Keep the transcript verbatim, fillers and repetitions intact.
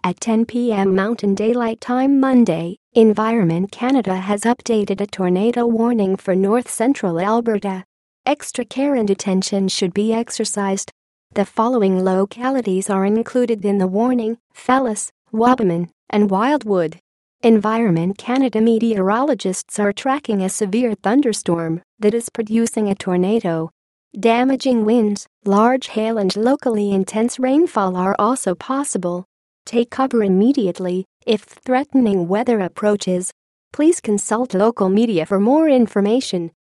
At ten p m Mountain Daylight Time Monday, Environment Canada has updated a tornado warning for north-central Alberta. Extra care and attention should be exercised. The following localities are included in the warning: Fellis, Wabamun, and Wildwood. Environment Canada meteorologists are tracking a severe thunderstorm that is producing a tornado. Damaging winds, large hail and locally intense rainfall are also possible. Take cover immediately if threatening weather approaches. Please consult local media for more information.